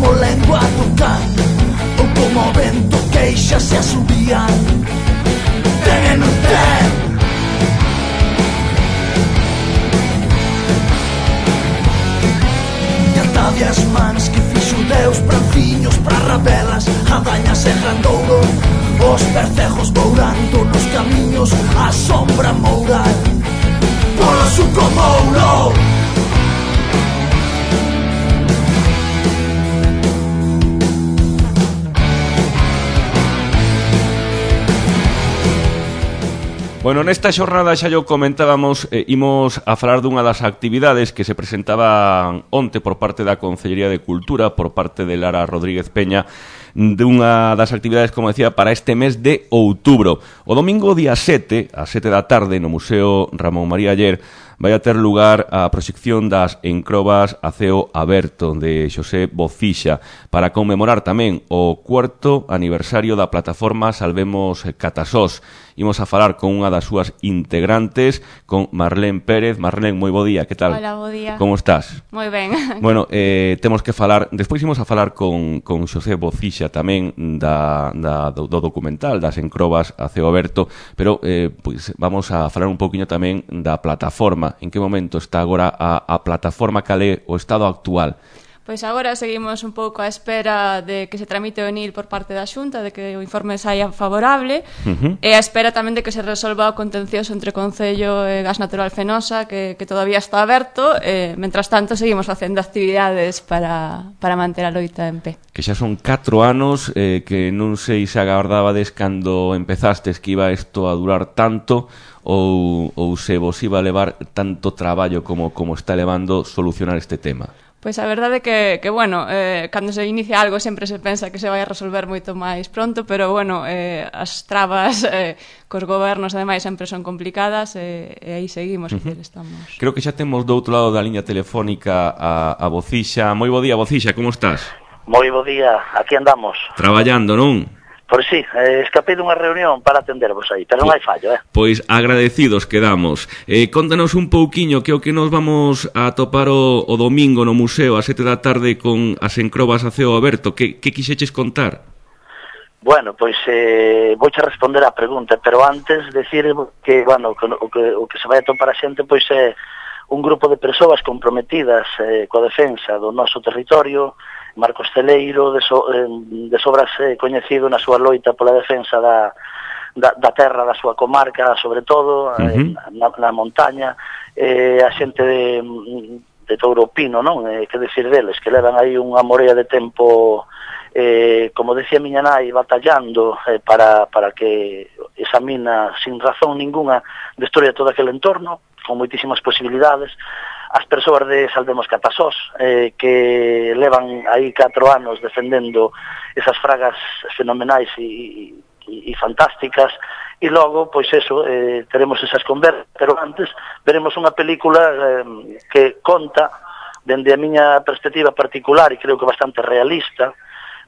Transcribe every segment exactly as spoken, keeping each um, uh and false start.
como lengua do can, ou como o vento queixa se asubían. Ten e non ten. E atade as mans que fixo Deus, pranciños, pra rabelas, adañas e grandouro, os percejos mourando nos camiños, a sombra moural polo suco mouro. Bueno, nesta xornada xa yo comentábamos, eh, imos a falar dunha das actividades que se presentaban onte por parte da Concellería de Cultura, por parte de Lara Rodríguez Peña, dunha das actividades, como decía, para este mes de outubro. O domingo día sete, a sete da tarde, no Museo Ramón María Aller, vai a ter lugar a proxección das Encrobas a ceo aberto de Xosé Bocixa para conmemorar tamén o cuarto aniversario da plataforma Salvemos Catasós. Imos a falar con unha das súas integrantes, con Marlene Pérez. Marlene, moi bo día, que tal? Hola, bo día. Como estás? Moi ben. Bueno, eh, temos que falar, despois imos a falar con, con Xosé Bocixa tamén da, da, do, do documental das Encrobas a ceo aberto, pero eh, pois vamos a falar un poquinho tamén da plataforma. En que momento está agora a, a plataforma, cal é o estado actual? Pois agora seguimos un pouco á espera de que se tramite o N I L por parte da Xunta, de que o informe saia favorable, uh-huh. e á espera tamén de que se resolva o contencioso entre Concello e Gas Natural Fenosa, que, que todavía está aberto, e, mentras tanto, seguimos facendo actividades para, para manter a loita en pé. Que xa son catro anos, eh, que non sei se agardabades cando empezastes que iba isto a durar tanto, ou, ou se vos iba a levar tanto traballo como, como está levando solucionar este tema. Pois a verdade é que, que bueno, eh, cando se inicia algo sempre se pensa que se vai a resolver moito máis pronto, pero, bueno, eh, as trabas eh, cos gobernos, ademais, sempre son complicadas, e, e aí seguimos, uh-huh. que estamos... Creo que xa temos do outro lado da liña telefónica a, a Bocixa. Moi bo día, Bocixa, como estás? Moi bo día, aquí andamos. Traballando, non? Pois sí, eh, escapei dunha reunión para atendervos aí, pero non hai fallo, eh? Pois agradecidos quedamos. Eh, contanos un pouquiño que o que nos vamos a topar o, o domingo no museo a sete da tarde con as Encrobas a ceo aberto. Que, que quixeches contar? Bueno, pois eh, vouche responder á pregunta, pero antes decir que, bueno, que, o, que, o que se vai a topar a xente pois é un grupo de persoas comprometidas eh, coa defensa do noso territorio. Marcos Celeiro, de, so, de sobras eh, coñecido na súa loita pola defensa da, da, da terra, da súa comarca, sobre todo, uh-huh. eh, na, na montaña, eh, a xente de, de Touro Pino, non? Eh, que decir deles, que levan aí unha morea de tempo, eh, como decía miña nai, batallando eh, para, para que esa mina, sin razón ninguna, destruya todo aquel entorno, con moitísimas posibilidades. As persoas de Salvemos Catasós, eh, que levan aí catro anos defendendo esas fragas fenomenais e, e, e fantásticas, e logo, pois eso, eh, teremos esas conversas, pero antes veremos unha película eh, que conta, dende a miña perspectiva particular, e creo que bastante realista,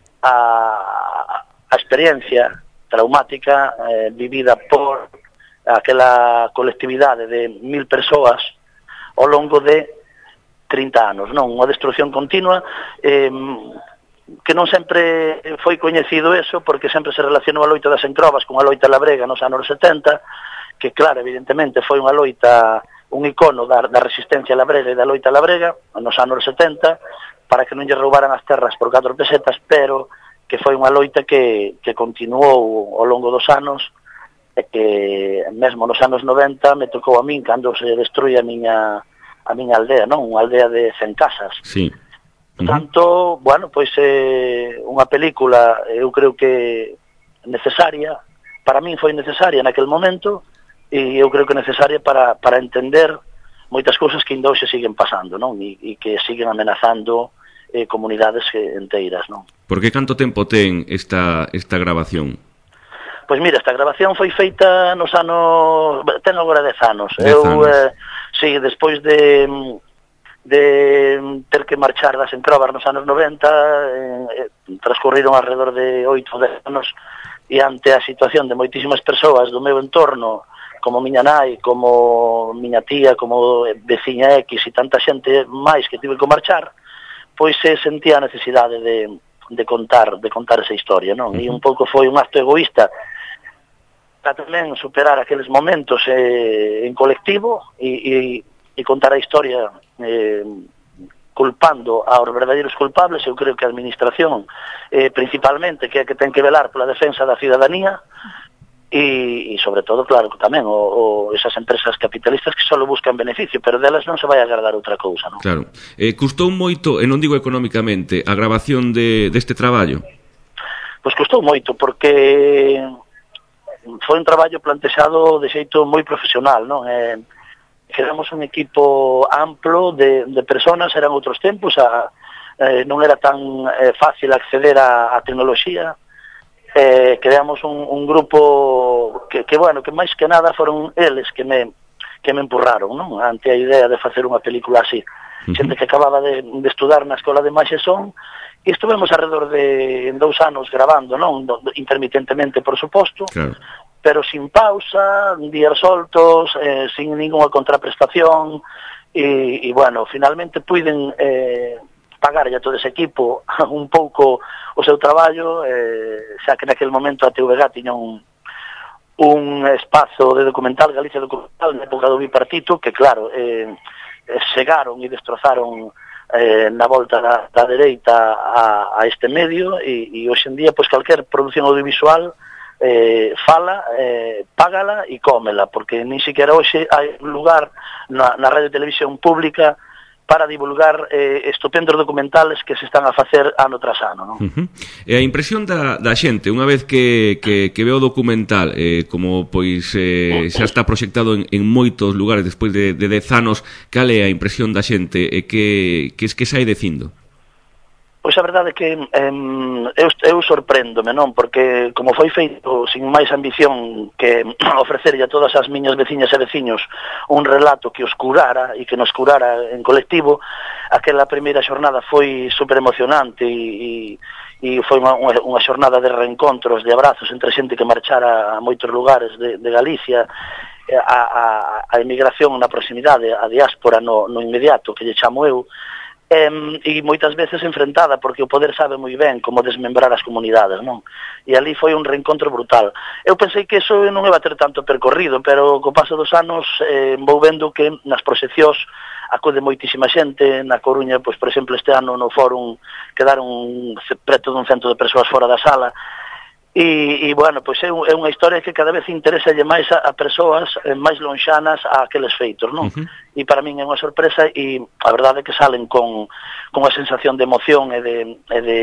a, a experiencia traumática eh, vivida por aquela colectividade de mil persoas ao longo de trinta anos, non? Unha destrucción continua, eh, que non sempre foi coñecido eso, porque sempre se relacionou a loita das Encrobas con a loita labrega nos anos setenta, que claro, evidentemente foi unha loita, un icono da, da resistencia labrega e da loita labrega nos anos setenta, para que non lle roubaran as terras por catro pesetas, pero que foi unha loita que, que continuou ao longo dos anos, e que mesmo nos anos noventa me tocou a min cando se destruía a miña a miña aldea, non? Unha aldea de cen casas. Sí. Uh-huh. Tanto, bueno, pois é eh, unha película, eu creo que necesaria, para min foi necesaria naquel momento, e eu creo que necesaria para, para entender moitas cousas que ainda hoxe siguen pasando, non? E, e que siguen amenazando eh, comunidades enteiras, non? Por que canto tempo ten esta, esta grabación? Pois mira, esta grabación foi feita nos anos... ten agora dez anos. Dez eu, anos. Eh, sí, despois de, de ter que marchar das Encrobas nos anos noventa, eh, transcurriron alrededor de oito ou dez anos, e ante a situación de moitísimas persoas do meu entorno, como miña nai, como miña tía, como veciña X e tanta xente máis que tive que marchar, pois se sentía a necesidade de, de contar de contar esa historia, non? E un pouco foi un acto egoísta para tamén superar aqueles momentos eh, en colectivo e, e, e contar a historia eh, culpando aos verdadeiros culpables. Eu creo que a administración eh, principalmente que é que ten que velar pola defensa da cidadanía e, e sobre todo, claro, tamén o, o esas empresas capitalistas que só buscan beneficio, pero delas non se vai agardar outra cousa, non? Claro. Eh, custou moito, e non digo económicamente, a grabación de, deste traballo? Pois custou moito, porque foi un traballo plantexado de xeito moi profesional, non? Eh, Queremos un equipo amplo de, de personas, eran outros tempos, a, eh, non era tan eh, fácil acceder a, a tecnoloxía. Eh, creamos un, un grupo que, que, bueno, que máis que nada foron eles que me, que me empurraron, non? Ante a idea de facer unha película así. Uh-huh. Xente que acababa de, de estudar na Escola de Imaxe e Son, e estuvemos alrededor de dous anos grabando, non? Intermitentemente, por suposto, claro, pero sin pausa, días soltos, eh, sin ninguna contraprestación, e, e bueno, finalmente puiden eh, pagar a todo ese equipo un pouco o seu traballo, eh, xa que naquele momento a T V G tiña un, un espazo de documental, Galicia Documental, na época do bipartito, que claro, eh, segaron e destrozaron eh, na volta da, da dereita a, a este medio, e, e hoxe en día, pois, calquer produción audiovisual eh, fala, eh, págala e cómela, porque nin siquiera hoxe hai lugar na, na radio e televisión pública para divulgar eh, estupendos documentales que se están a facer ano tras ano, non? Uh-huh. E a impresión da, da xente, unha vez que, que, que ve o documental, eh, como pois eh, xa está proxectado en, en moitos lugares despois de, de dez anos, cal é a impresión da xente e que, que, que sai dicindo? Pois a verdade é que eh, eu, eu sorpréndome, non? Porque como foi feito sin máis ambición que ofrecerlle a todas as miñas veciñas e veciños un relato que os curara e que nos curara en colectivo, aquela primeira xornada foi super emocionante e, e, e foi unha, unha xornada de reencontros, de abrazos entre xente que marchara a moitos lugares de, de Galicia, a, a, a emigración na proximidade, a diáspora no, no inmediato, que lle chamo eu, Um, e moitas veces enfrentada, porque o poder sabe moi ben como desmembrar as comunidades, non? E ali foi un reencontro brutal. Eu pensei que eso non iba a ter tanto percorrido, pero co paso dos anos eh, vou vendo que nas proxeccións acude moitísima xente. Na Coruña, pois, por exemplo, este ano no fórum quedaron preto dun cento de persoas fora da sala. E, e bueno, pois é, un, é unha historia que cada vez interesalle máis a, a persoas eh, máis lonxanas a aqueles feitos, non? Uh-huh. E para min é unha sorpresa, e a verdade é que salen con, con unha sensación de emoción e de, e de,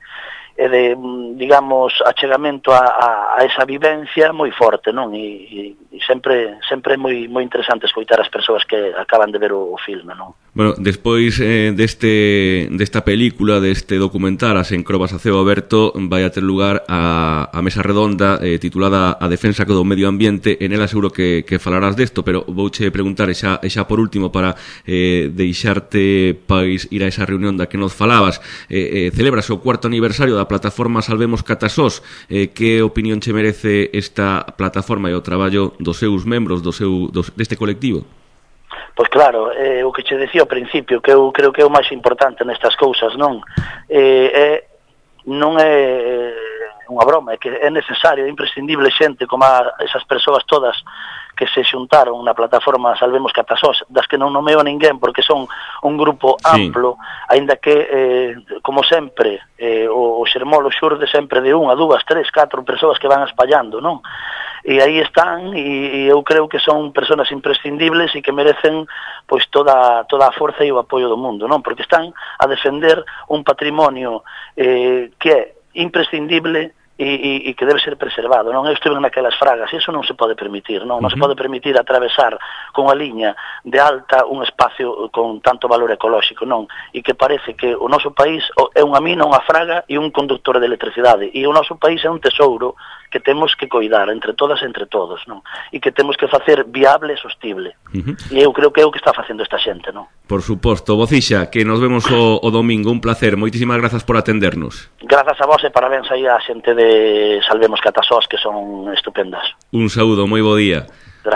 e de digamos, achegamento a, a, a esa vivencia moi forte, non? E, e, e sempre sempre é moi, moi interesante escoitar as persoas que acaban de ver o, o filme, non? Bueno, despois eh, deste desta película, deste documental As encrobas a ceo aberto, vai a ter lugar a, a mesa redonda eh, titulada A defensa do medio ambiente. En ela seguro que, que falarás desto, pero vouche preguntar, e xa, e xa por último, para eh, deixarte pois ir a esa reunión da que nos falabas. Eh, eh, celebras o cuarto aniversario da plataforma Salvemos Catasós. Eh, que opinión che merece esta plataforma e o traballo dos seus membros, do seu, dos, deste colectivo? Pois claro, eh, o que che decía ao principio, que eu creo que é o máis importante nestas cousas, non? Eh, eh, non é unha broma, é que é necesario, é imprescindible xente como a esas persoas todas que se xuntaron na plataforma Salvemos Catasós, das que non nomeo a ninguén porque son un grupo amplo, sí, aínda que, eh, como sempre, eh, o, o xermolo xurde sempre de unha, dúas, tres, catro persoas que van espallando, non? E aí están, e, e eu creo que son persoas imprescindibles e que merecen pois toda, toda a forza e o apoio do mundo, non? Porque están a defender un patrimonio eh, que é imprescindible e, e, e que debe ser preservado, non? Eu estive naquelas fragas, e iso non se pode permitir, non? Non se pode permitir atravesar con a liña de alta un espacio con tanto valor ecolóxico, non? E que parece que o noso país é unha mina, unha fraga e un conductor de electricidade, e o noso país é un tesouro que temos que coidar entre todas e entre todos, non? E que temos que facer viable e sostible. Uh-huh. E eu creo que é o que está facendo esta xente, non? Por suposto. Bocixa, que nos vemos o, o domingo, un placer. Moitísimas grazas por atendernos. Grazas a vos e parabéns aí a xente de Salvemos Catasós, que son estupendas. Un saúdo, moi bo día. Grazas.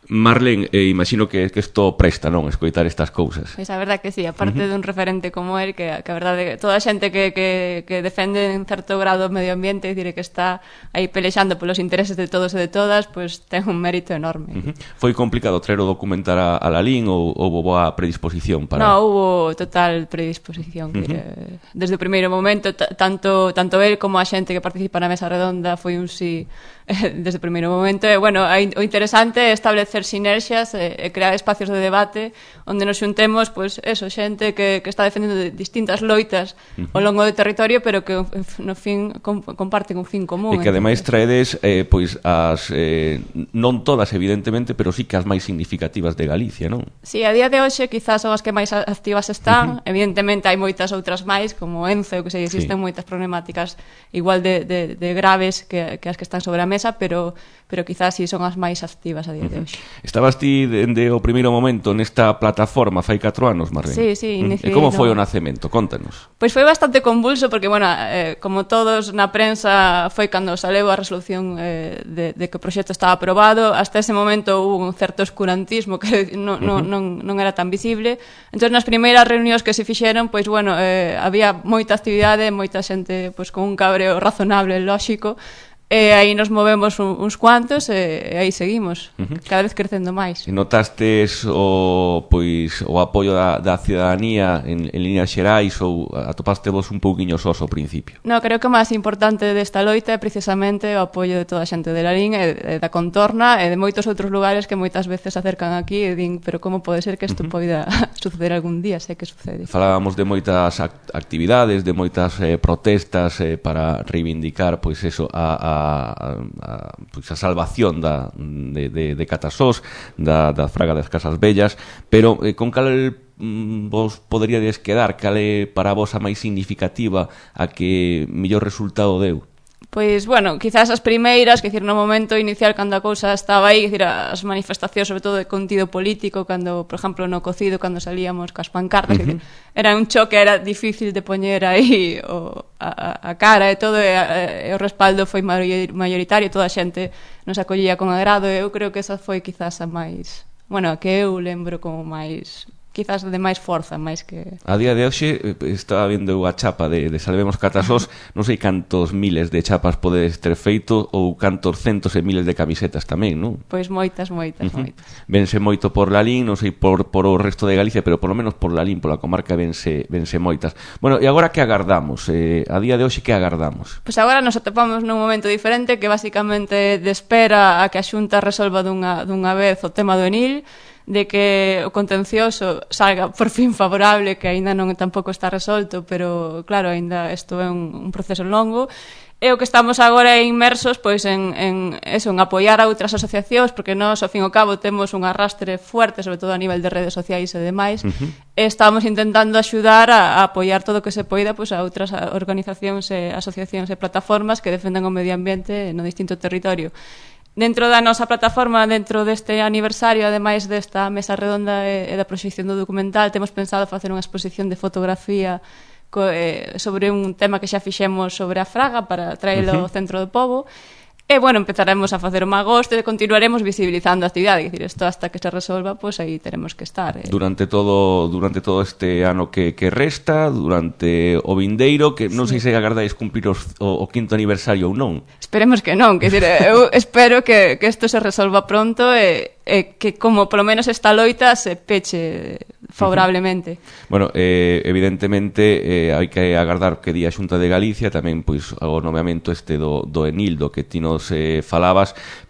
Marlene, eh, imagino que, que isto presta, non, escoitar estas cousas. Pois a verdad que sí, aparte uh-huh. dun referente como el, que, que a verdade, toda a xente que, que, que defende en certo grado o medio ambiente, dicir, que está aí pelexando polos intereses de todos e de todas, pois ten un mérito enorme. Uh-huh. Foi complicado traer o documentar a, a Lalín ou houve boa predisposición para... No, hubo total predisposición. Uh-huh. Que, desde o primeiro momento, t- tanto, tanto el como a xente que participa na mesa redonda foi un sí desde o primeiro momento. E, bueno, o interesante é establecer sinerxias e, e crear espacios de debate onde nos xuntemos, pois, eso, xente que, que está defendendo de distintas loitas uh-huh. ao longo do territorio, pero que no fin com, comparten un fin común. E que ademais traedes, eh, pois, as eh, non todas, evidentemente, pero sí que as máis significativas de Galicia, non? Sí, a día de hoxe quizás son as que máis activas están. Uh-huh. Evidentemente hai moitas outras máis, como Ence, que sei, existen sí. moitas problemáticas igual de, de, de graves que, que as que están sobre a mesa, pero, pero quizás sí son as máis activas a día uh-huh. de hoxe. Estabas ti dende o primeiro momento nesta plataforma fai catro anos, Marlene? Sí, sí. Uh-huh. E como foi o nacemento? Contanos. Pois foi bastante convulso, porque, bueno, eh, como todos na prensa foi cando saleu a resolución eh, de, de que o proxecto estaba aprobado. Hasta ese momento hubo un certo oscurantismo que non, uh-huh. non, non era tan visible. Entón, nas primeiras reunións que se fixeron, pois, bueno, eh, había moita actividade, moita xente pois, con un cabreo razonable, lóxico, e aí nos movemos un, uns cuantos e, e aí seguimos, uh-huh. cada vez crecendo máis. E notastes o, pois, o apoio da, da ciudadanía en, en líneas xerais ou atopastevos un pouquiño sós ao principio? No, creo que o máis importante desta loita é precisamente o apoio de toda a xente de Lalín e, e da contorna e de moitos outros lugares que moitas veces se acercan aquí e din, pero como pode ser que isto uh-huh. poida suceder algún día, sei que sucede. Falábamos de moitas act- actividades, de moitas eh, protestas eh, para reivindicar, pois eso, a, a A, a, pois a salvación da, de, de, de Catasós, da, da Fraga das Casas Bellas, pero eh, con cal mm, vos poderíades quedar, cal é para vos a máis significativa, a que mellor resultado deu? Pois, bueno, quizás as primeiras, que dicir, no momento inicial cando a cousa estaba aí, que dicir, as manifestacións, sobre todo de contido político, cando, por exemplo, no cocido, cando salíamos cas pancartas, uh-huh. que dicir, era un choque, era difícil de poñer aí o, a, a cara e todo, e, e o respaldo foi mayoritario, toda a xente nos acollía con agrado, e eu creo que esa foi quizás a máis, bueno, a que eu lembro como máis... quizás de máis forza, máis que... A día de hoxe estaba vendo a chapa de, de Salvemos Catasós, non sei cantos miles de chapas podes ter feito ou cantos centos e miles de camisetas tamén, non? Pois moitas, moitas, uh-huh. moitas. Vense moito por Lalín, non sei por, por o resto de Galicia, pero por lo menos por Lalín, pola comarca, vense, vense moitas. Bueno, e agora que agardamos? Eh, a día de hoxe que agardamos? Pois agora nos atopamos nun momento diferente que basicamente de espera a que a Xunta resolva dunha, dunha vez o tema do Enil, de que o contencioso salga por fin favorable, que aínda non tampouco está resolto, pero claro, aínda isto é un, un proceso longo. E o que estamos agora inmersos pois en, en, eso, en apoiar a outras asociacións, porque nós, ao fin e ao cabo, temos un arrastre fuerte, sobre todo a nivel de redes sociais e demais, uh-huh. e estamos intentando axudar a, a apoiar todo o que se poida pois, a outras organizacións, e asociacións e plataformas que defendan o medio ambiente no distinto territorio. Dentro da nosa plataforma, dentro deste aniversario, ademais desta mesa redonda e, e da proxección do documental, temos pensado facer unha exposición de fotografía co, eh, sobre un tema que xa fixemos sobre a Fraga para traelo uh-huh. ao centro do pobo. E, bueno, empezaremos a facer o magosto e continuaremos visibilizando a actividade. É dicir, isto hasta que se resolva, pois aí teremos que estar. Eh. Durante todo durante todo este ano que, que resta, durante o vindeiro, que non sí. sei se agardáis cumprir os, o, o quinto aniversario ou non. Esperemos que non, que dicir, eu espero que, que isto se resolva pronto e, e que, como polo menos esta loita se peche favorablemente. Uh-huh. Bueno, eh, evidentemente eh, hai que agardar que di a Xunta de Galicia tamén pois o nomeamento este do, do Enil, do que ti nos eh, falabas,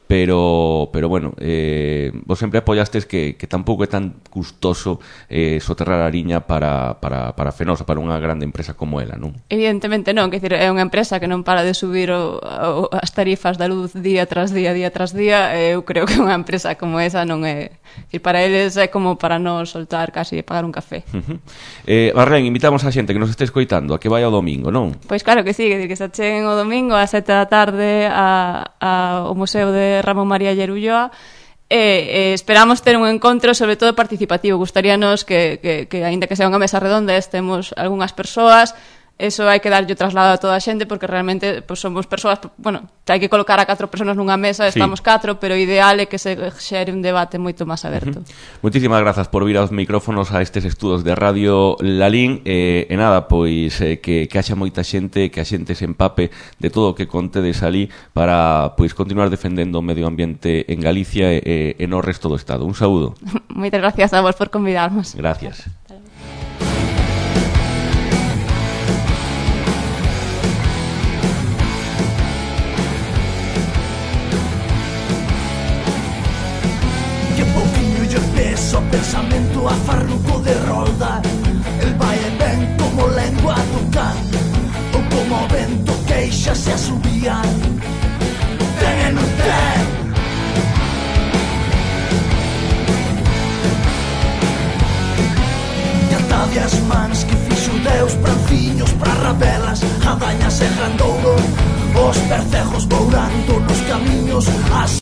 pero pero bueno, eh, vos sempre apoiastes que, que tampouco é tan custoso eh, soterrar a liña para, para, para Fenosa, para unha grande empresa como ela, non? Evidentemente non, que é unha empresa que non para de subir o, o, as tarifas da luz día tras día, día tras día. Eu creo que unha empresa como esa non é, que para eles é como para non soltar casi pagar un café. Uh-huh. eh, Marlene, invitamos a xente que nos este escoitando a que vai ao domingo, non? Pois claro que sí, que, que se acheguen o domingo a sete da tarde a, a, ao Museo de Ramón María Llerulloa. E, e esperamos ter un encontro sobre todo participativo. Gustaríanos que, que, que aínda que sea unha mesa redonda, estemos algunhas persoas eso hai que darlle traslado a toda a xente porque realmente pues, somos persoas, bueno, hai que colocar a catro persoas nunha mesa, estamos sí. catro, pero o ideal é que se xere un debate moito máis aberto. Uh-huh. Moitísimas grazas por vir aos micrófonos a estes estudos de Radio Lalín e, eh, nada, pois eh, que, que haxa moita xente, que a xente se empape de todo o que contedes ali para pois continuar defendendo o medio ambiente en Galicia e, e no resto do Estado. Un saúdo. Moitas gracias a vos por convidarnos. Gracias. O pensamento a farruco de rolda, el vai e ven como lengua do can, ou como vento queixa se asubía. Ten e non ten. E atade as mans que fixo Deus pranciños para rabelas, andañas e grandouro, os percejos bourando nos camiños, as